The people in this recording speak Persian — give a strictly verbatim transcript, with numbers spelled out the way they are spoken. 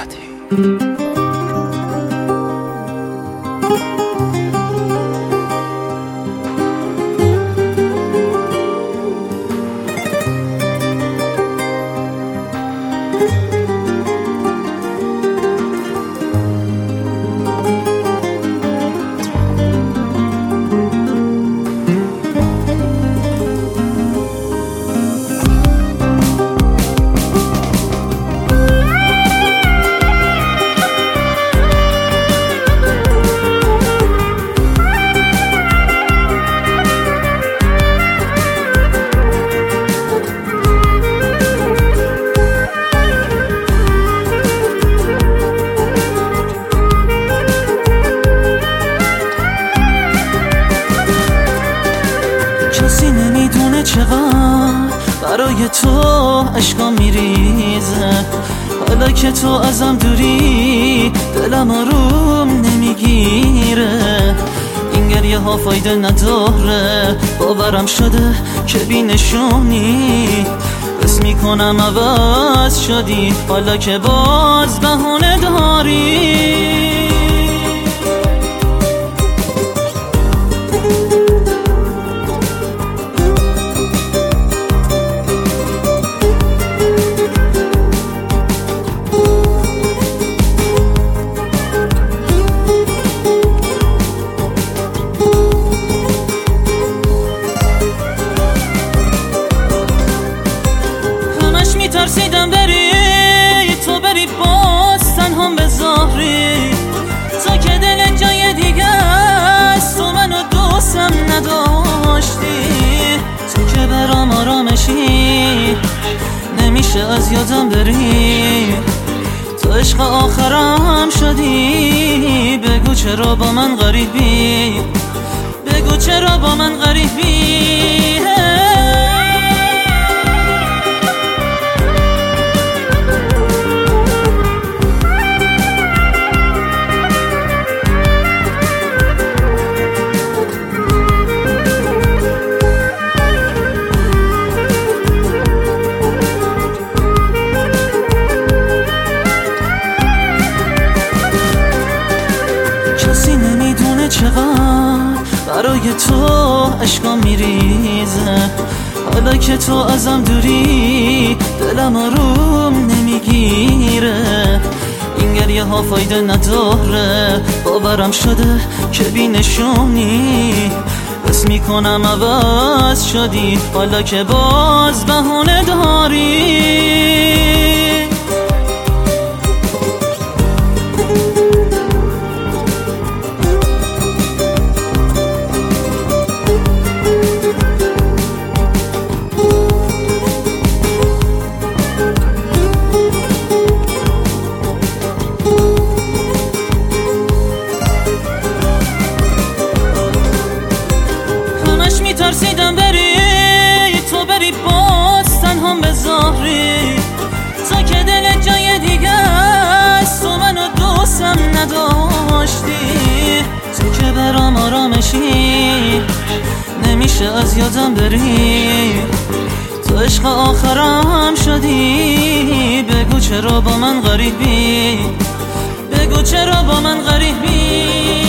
محمدی. کسی نمیدونه چقدر برای تو عشقام میریزه، حالا که تو ازم دوری دلم آروم نمیگیره. این گریه ها فایده نداره، باورم شده که بی نشونی، بس میکنم عوض شدی حالا که باز بهونه داری. میترسیدم بری تو بری باز تنهام به ظاهری، تا که دل جای دیگه است تو منو دوستم نداشتی. تو که برام آرامشی نمیشه از یادم بری، تو عشق آخرم شدی. بگو چرا با من غریبی، بگو چرا با من غریبی. کسی نمیدونه چقدر برای تو عشقام میریزه، حالا که تو ازم دوری دلم آروم نمیگیره. این گریه ها فایده نداره، باورم شده که بی نشونی، بس میکنم عوض شدی حالا که باز بهونه داری. میترسیدم بری تو بری باز تنهام به ظاهری، تا که دل جای دیگه است تو منو دوستم نداشتی. تو که برام آرامشی نمیشه از یادم بری، تو عشق آخرم شدی. بگو چرا با من غریبی، بگو چرا با من غریبی.